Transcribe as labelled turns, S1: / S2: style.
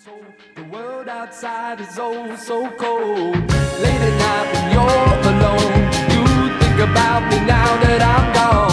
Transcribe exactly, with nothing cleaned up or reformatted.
S1: The world outside is oh so cold. Late at night when you're alone, you think about me now that I'm gone.